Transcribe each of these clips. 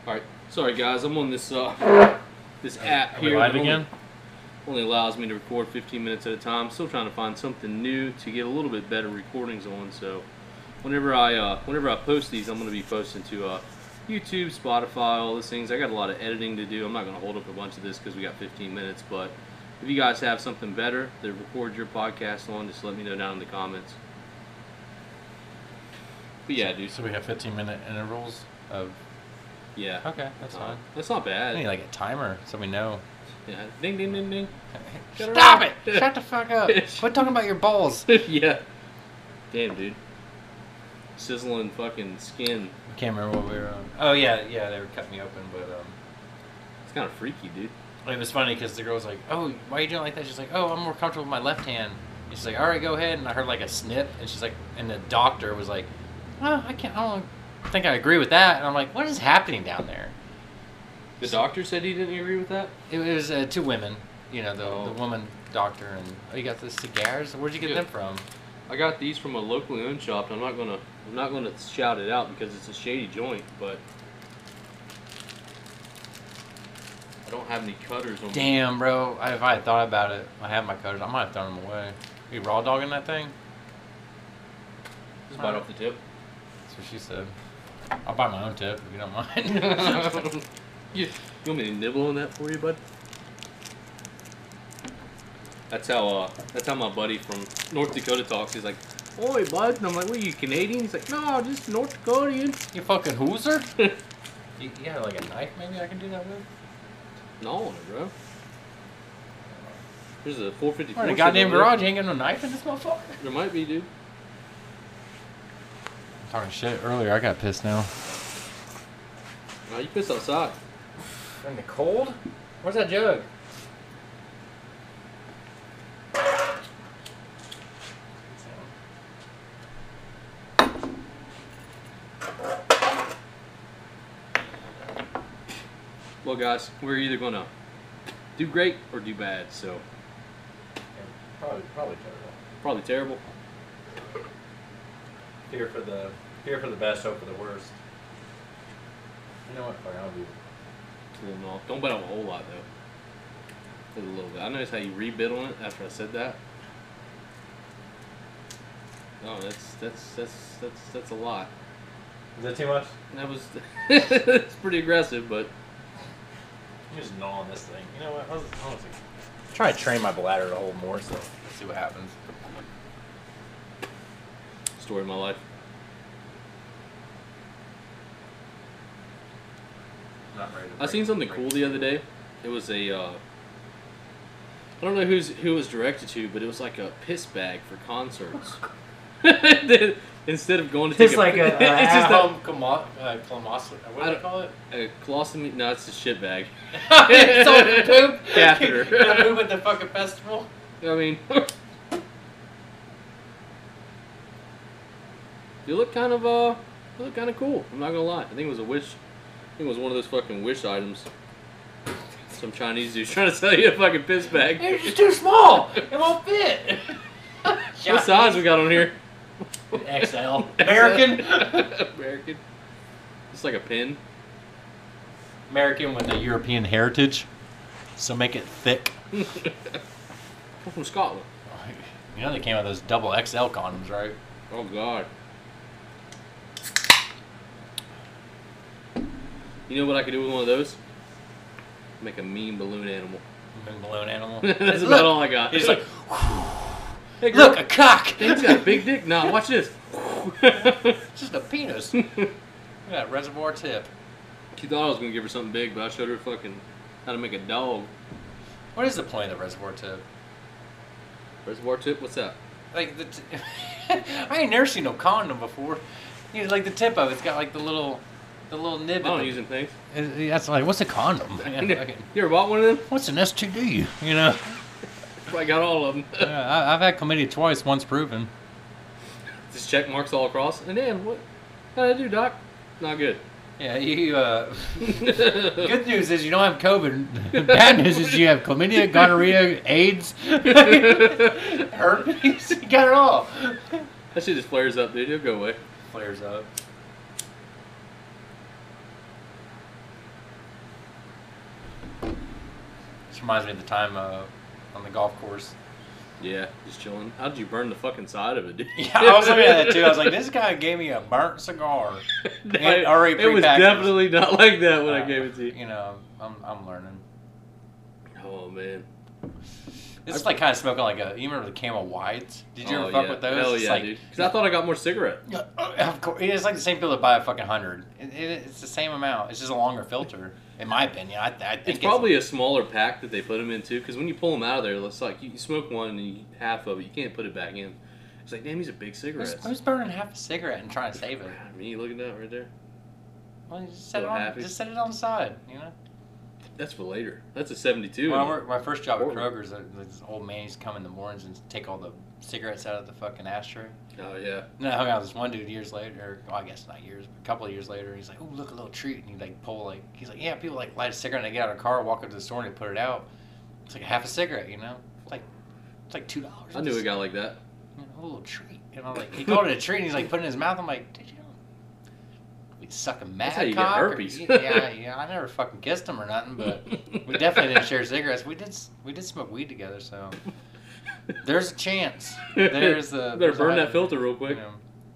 Alright, sorry guys, I'm on this this app Are we here. live that again? only allows me to record 15 minutes at a time. Still trying to find something new to get a little bit better recordings on. So whenever I post these, I'm going to be posting to YouTube, Spotify, all those things. I got a lot of editing to do. I'm not going to hold up a bunch of this because we got 15 minutes. But if you guys have something better to record your podcast on, just let me know down in the comments. But yeah, dude. So we have 15-minute intervals of. Yeah. Okay, that's fine. That's not I bad. need like a timer so we know. Yeah. Ding, ding, ding, ding. Stop it! Shut the fuck up! Quit talking about your balls. Yeah. Damn, dude. Sizzling fucking skin. I can't remember what we were on. Oh yeah, they were cutting me open, but It's kind of freaky, dude. it was funny because the girl was like, "Oh, why are you doing it like that?" She's like, "Oh, I'm more comfortable with my left hand." And she's like, "All right, go ahead." And I heard like a snip, and she's like, and the doctor was like, "Oh, I don't think I agree with that." And I'm like, "What is happening down there?" The doctor said he didn't agree with that? It was two women, you know, the woman doctor, and you got the cigars. Where'd you get them from? I got these from a locally owned shop. I'm not gonna shout it out because it's a shady joint, but I don't have any cutters on me. Damn, bro. If I had thought about it, I have my cutters. I might have thrown them away. You raw dogging that thing? Just bite off the tip. That's what she said. I'll buy my own tip if you don't mind. You want me to nibble on that for you, bud? That's how my buddy from North Dakota talks. He's like, "Oi, bud," and I'm like, "What, are you Canadian?" He's like, "No, just North Dakotian." You fucking hooser? you have like a knife maybe I can do that with? No, bro. There's a 454. In the goddamn garage, you ain't got no knife in this motherfucker? There might be, dude. I'm talking shit earlier. I got pissed now. No, you pissed outside. In the cold? Where's that jug? Well, guys, we're either gonna do great or do bad. So Probably terrible. probably terrible. Fear for the best, hope for the worst. You know what? Fuck, I'll do it. A little off. Don't bet on a whole lot though. Just a little bit. I noticed how you rebid on it after I said that. No, that's a lot. Is that too much? That was it's pretty aggressive, but I'm just gnawing this thing. You know what? I was try to train my bladder to hold more, so let's see what happens. story of my life. Not ready to I seen something cool the other day. It was a I don't know who it was directed to, but it was like a piss bag for concerts. Instead of going to take It's like a it's just at-home colostomy. What do they call it? a colostomy. No, it's a shit bag. It's all poop. Catheter. Poop at the fucking festival. I mean, you look kind of cool. I'm not gonna lie. I think it was a wish. I think it was one of those fucking wish items. Some Chinese dude's trying to sell you a fucking piss bag. It's just too small. It won't fit. What size we got on here? XL. American. American. It's like a pin. American with a European heritage. So make it thick. I'm from Scotland. You know they came out with those double XL condoms, right? Oh God. You know what I could do with one of those? Make a mean balloon animal. Balloon animal. That's about all I got. He's like, hey, girl, look, a cock. He's got a big dick. Nah, watch this. It's just a penis. Look at that reservoir tip. She thought I was gonna give her something big, but I showed her fucking how to make a dog. What is the point of the reservoir tip? Reservoir tip? What's that? Like I ain't never seen no condom before. You know, like the tip of it's got like the little nib. I don't use them things. That's like, what's a condom? You ever bought one of them? What's an STD? You know. I got all of them. I've had chlamydia twice, once proven. Just check marks all across. And then what? How'd I do, Doc? Not good. Yeah, you. Good news is you don't have COVID. Bad news is you have chlamydia, gonorrhea, AIDS, herpes. You got it all. That shit just flares up, dude. It'll go away. Flares up. reminds me of the time on the golf course. Yeah, just chilling. How'd you burn the fucking side of it, dude? Yeah, I was looking at that too. I was like, this guy gave me a burnt cigar. No, And already it was prepackaged. definitely not like that when I gave it to you. You know, I'm learning. Oh man. It's like kind of smoking like you remember the Camel Whites? Did you ever fuck with those? Hell It's yeah, like, dude. Because I thought I got more cigarette. Yeah, of course. It's like the same people that buy a fucking 100. It's the same amount. It's just a longer filter, in my opinion. I think It's probably a smaller pack that they put them in too. Because when you pull them out of there, it's like you smoke one and half of it, you can't put it back in. It's like, damn, these are big cigarettes. Who's burning half a cigarette and trying to save it? Me, look at that right there. Well, you just So happy. set it on the side, you know. That's for later. That's a 72. When I worked my first job at Portland. Kroger's, this old man used to come in the mornings and take all the cigarettes out of the fucking ashtray. Oh yeah. And I hung out with this one dude years later, well, I guess not years, but a couple of years later. He's like, "Oh, look, a little treat," and he like pull like, he's like, "Yeah, people like light a cigarette and they get out of their car, walk up to the store, and they put it out. It's like a half a cigarette, you know, it's like $2. I knew a guy like that. You know, a little treat." And I'm like, he called it a treat, and he's like putting it in his mouth. I'm like, "Did you?" We sucking mad That's how you cock. get or- herpes. yeah. I never fucking kissed him or nothing, but we definitely didn't share cigarettes. We did smoke weed together, so there's a chance. There's a Better burn that filter real quick. You know,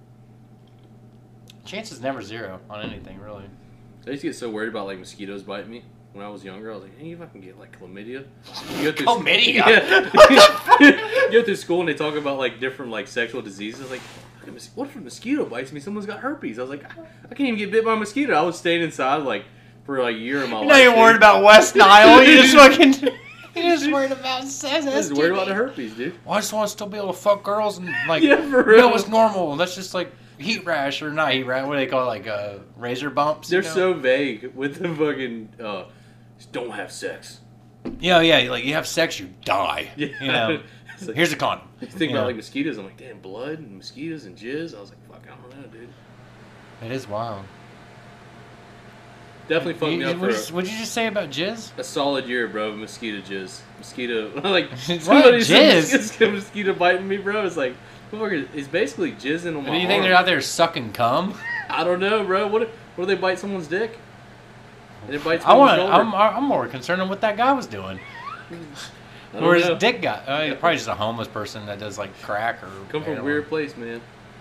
chance is never zero on anything, really. I used to get so worried about like mosquitoes biting me when I was younger. I was like, hey, if I can get like chlamydia. You go through Chlamydia? Yeah. You go through school and they talk about like different like sexual diseases. Like, what if a mosquito bites me? Someone's got herpes. I was like, I can't even get bit by a mosquito. I was staying inside like for like a year of my life. You know you're worried dude. about West Nile. You just fucking. You're just worried about sex. I was worried about the herpes, dude. Well, I just want to still be able to fuck girls and like. Yeah, for You know real. what's normal? That's just like heat rash or not heat rash. What do they call it? Like razor bumps. They're you know? so vague with the fucking just don't have sex. Yeah. Like you have sex, you die. Yeah. You know. It's like, Here's a condom. you think You about know? like mosquitoes. I'm like, damn, blood and mosquitoes and jizz. I was like, fuck, I don't know, dude. It is wild. Definitely fucked me up for What'd you just say about jizz? a solid year, bro. of Mosquito jizz, mosquito. Like What? somebody said Jizz? mosquito biting me, bro. It's like, motherfucker, it's basically jizzing on my Do you think arm. they're out there sucking cum? I don't know, bro. What do they bite someone's dick? And it bites me on the shoulder. I'm more concerned on what that guy was doing. I don't Or his know. dick guy. He's probably just a homeless person that does like crack or. Come from a heroin. weird place, man.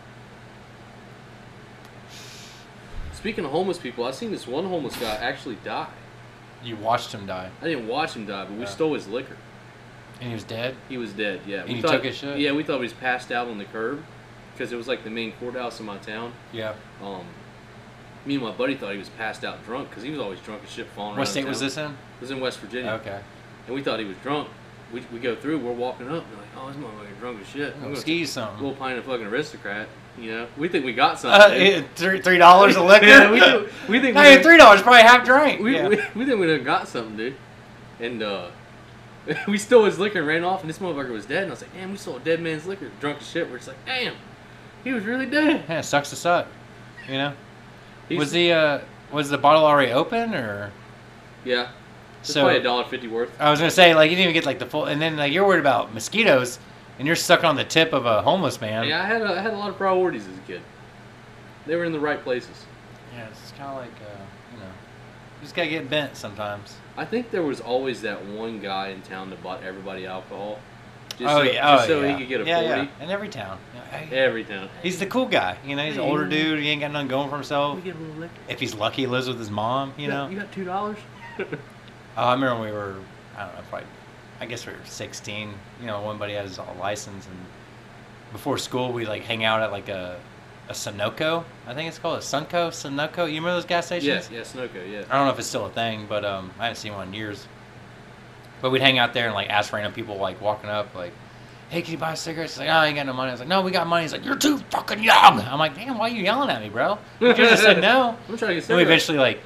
Speaking of homeless people, I seen this one homeless guy actually die. You watched him die, I didn't watch him die, but we Yeah. stole his liquor. and he was dead. He was dead. Yeah. And you took his shit? Yeah, we thought he was passed out on the curb because it was like the main courthouse in my town. Yeah. Me and my buddy thought he was passed out drunk because he was always drunk as shit falling around What state town. was this in? It was in West Virginia. Okay. And we thought he was drunk. We go through, we're walking up, and we're like, oh, this motherfucker drunk as shit. I'm Oh, gonna ski take a something. little pint of fucking Aristocrat, you know? We think we got something. dude. $3 a liquor. Yeah, we think Hey, $3 probably half drink. we Yeah. think we done got something, dude. And we stole his liquor and ran off, and this motherfucker was dead. And I was like, damn, we stole a dead man's liquor. Drunk as shit. We're just like, damn, he was really dead. Yeah, it sucks to suck. You know. He's- Was the bottle already open or? Yeah. It's So- probably $1.50 worth. I was gonna say like you didn't even get like the full, and then like you're worried about mosquitoes, and you're stuck on the tip of a homeless man. Yeah, I had a lot of priorities as a kid. They were in the right places. Yeah, it's kind of like you know, you just gotta get bent sometimes. I think there was always that one guy in town that bought everybody alcohol. Just Oh so, yeah, just so yeah. he could get a yeah, 40. Yeah, in every town. Yeah, hey, Every town. he's the cool guy. You know, he's an Hey, older you know. dude. He ain't got nothing going for himself. We get a little liquor. If he's lucky, he lives with his mom. You know. You got $2? I remember when we were, I don't know, probably, I guess we were 16. You know, one buddy had his license, and before school, we like hang out at like a Sunoco. I think it's called a Sunoco. You remember those gas stations? Yeah, Sunoco, yeah. I don't know if it's still a thing, but I haven't seen one in years. But we'd hang out there and like ask random people like walking up, like, "Hey, can you buy cigarettes?" He's like, "Oh, I ain't got no money." I was like, "No, we got money." He's like, "You're too fucking young." I'm like, "Damn, why are you yelling at me, bro?" You could have said no. I'm trying to get And we cigarettes. eventually like,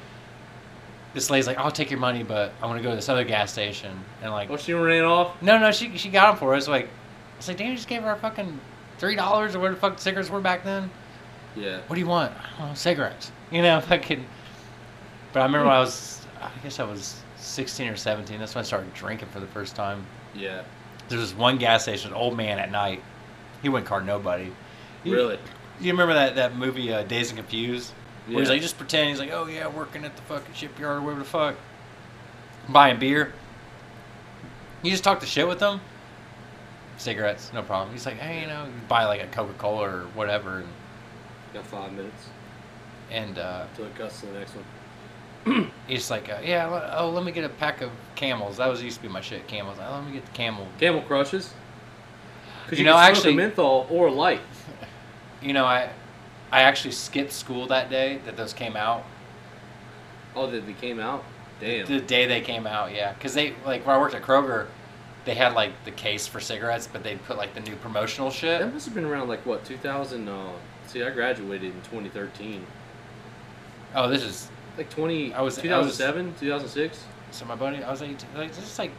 this lady's like, "I'll take your money, but I want to go to this other gas station." And like, Oh, she ran off? no, she got them for us. Like, I was like, "Damn, you just gave her fucking $3 or where the fuck cigarettes were back then." Yeah. What do you want? I don't know, cigarettes. You know, fucking. But I remember when I guess I was 16 or 17. That's when I started drinking for the first time. Yeah. There was one gas station, an old man at night. He wouldn't card nobody. Really? You remember that movie, Dazed and Confused? Where he's Yeah. like, just pretend. He's like, oh yeah, working at the fucking shipyard or whatever the fuck. Buying beer. You just talk the shit with them. Cigarettes, no problem. He's like, hey, you know, you buy like a Coca-Cola or whatever, Got 5 minutes and till it cuts to the next one. he's like, yeah, let me get a pack of Camels. That was used to be my shit, Camels. Let me get the Camel. Camel Crushes. Because You you know, can smoke actually- a menthol or light. You know, I actually skipped school that day that those came out. Oh, that they came out. Damn. The day they came out, yeah. Because they, like, when I worked at Kroger, they had, like, the case for cigarettes, but they'd put, like, the new promotional shit. That must have been around like what 2000. See, I graduated in 2013. Oh, this is, Like 20. I was- 2007, 2006. so my buddy, I was like, this is like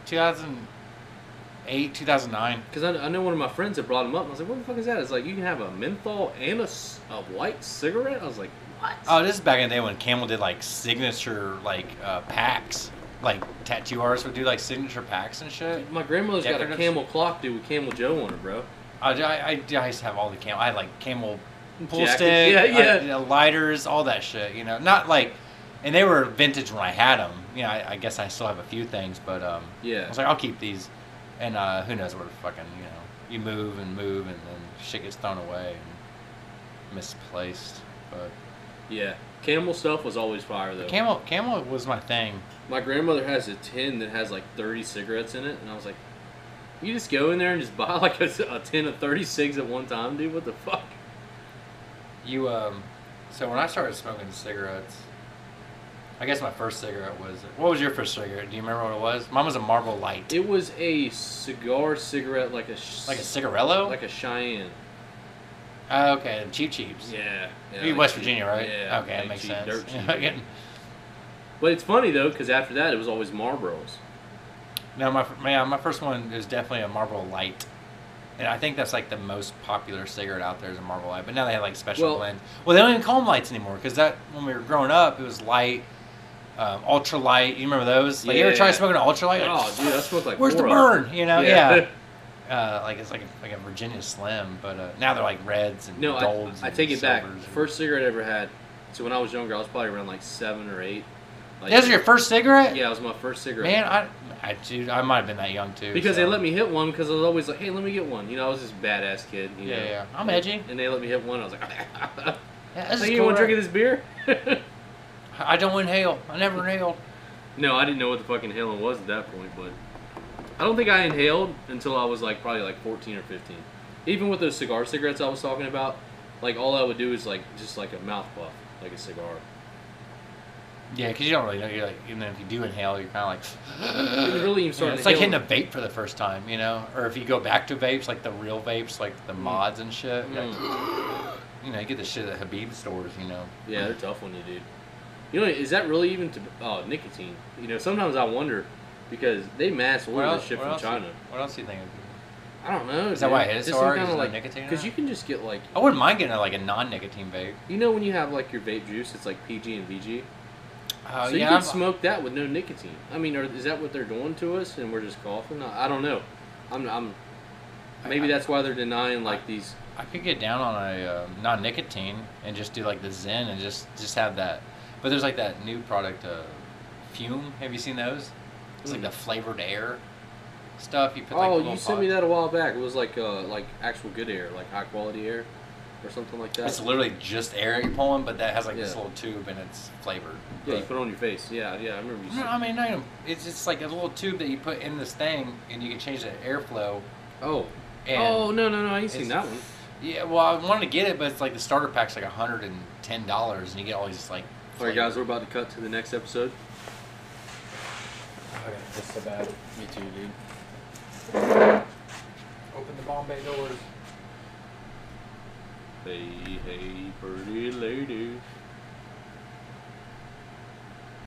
2008, 2009. Because I know one of my friends had brought him up, and I was like, "What the fuck is that?" It's like you can have a menthol and a white cigarette. I was like, "What?" Oh, this is back in the day when Camel did, like, signature, like, packs. Like, tattoo artists would do, like, signature packs and shit. My grandmother's got a Decorative. Camel clock, dude, with Camel Joe on it, bro. I used to have all the Camel. I had, like, Camel pool Jackets. stick, Yeah. lighters, all that shit, you know. Not, like, and they were vintage when I had them. You know, I guess I still have a few things, but, I Yeah. was like, I'll keep these. And who knows where the fucking, you know, you move, and then shit gets thrown away and misplaced. But Yeah. Camel stuff was always fire though. Camel was my thing. My grandmother has a tin that has like 30 cigarettes in it, and I was like, "You just go in there and just buy like a tin of 30 cigs at one time, dude? What the fuck?" You so when I started smoking cigarettes, I guess my first cigarette was, what was your first cigarette? Do you remember what it was? Mine was a Marlboro Light. It was a cigarette, like a Like a cigarello? like a Cheyenne. Okay, Cheap Cheeps. Yeah. You're like West cheap- Virginia, right? Yeah. Okay, that like makes cheap, sense. dirt cheap. Yeah. But it's funny though, because after that it was always Marlboros. No, my first one is definitely a Marlboro Light. And I think that's like the most popular cigarette out there is a Marlboro Light. But now they have like special Well- blend. Well, they don't even call them lights anymore because that when we were growing up, it was light, ultra light. You remember those? Like you ever try Yeah. smoking an ultra light? Oh, dude, I smoked like Where's the 4 of them. burn? You know? Yeah. Yeah. Like it's like a Virginia Slim, but now they're like reds and No, golds. I and take it back. silvers. First cigarette I ever had. So when I was younger, I was probably around like 7 or 8. Like, That was your first cigarette? Yeah, it was my first cigarette. Man, dude, I might have been that young too. Because so. they let me hit one because I was always like, "Hey, let me get one." You know, I was this badass kid. You know? Yeah. I'm edgy. And they let me hit one. I was like, Yeah, this "Hey, is you want to cool, drink of this beer?" I don't inhale. I never inhaled. No, I didn't know what the fuck inhaling was at that point, but I don't think I inhaled until I was like probably like 14 or 15. Even with those cigarettes I was talking about, like all I would do is like just like a mouth puff, like a cigar. Yeah, because you don't really know. You're like, even if you do inhale, you're kind of like. It really even started It's like hitting inhaling. a vape for the first time, you know? Or if you go back to vapes, like the real vapes, like the mods and shit. You're like, you know, you get the shit at Habib stores, you know? Yeah, they're tough on you, dude. You know, is that really even nicotine? You know, sometimes I wonder because they mass order this shit from China. What else do you think? I don't know. Is that why it is It's so some hard? kinda Is there like nicotine in because it? you can just get like I wouldn't mind getting like a non-nicotine vape. you know when you have like your vape juice, it's like PG and VG. Oh, So you yeah. can smoke that with no nicotine. I mean, is that what they're doing to us, and we're just coughing? I don't know. Maybe that's why they're denying like these. I could get down on a non-nicotine and just do like the Zen and just have that. But there's like that new product, Fume. Have you seen those? It's like the flavored air stuff. You put like Oh, little you sent me that a while back. It was like actual good air, like high quality air, or something like that. It's literally just air that you're pulling, but that has like this Yeah. little tube and it's flavored. Yeah, you But- put it on your face. Yeah, I remember you. No, I mean, not even, it's just like a little tube that you put in this thing, and you can change the airflow. Oh. And Oh no, I ain't seen it's- that one. Yeah, well, I wanted to get it, but it's like the starter pack's like $110, and you get all these like. All right, guys, we're about to cut to the next episode. Okay, that's so bad. Me too, dude. Open the Bombay doors. Hey, pretty lady.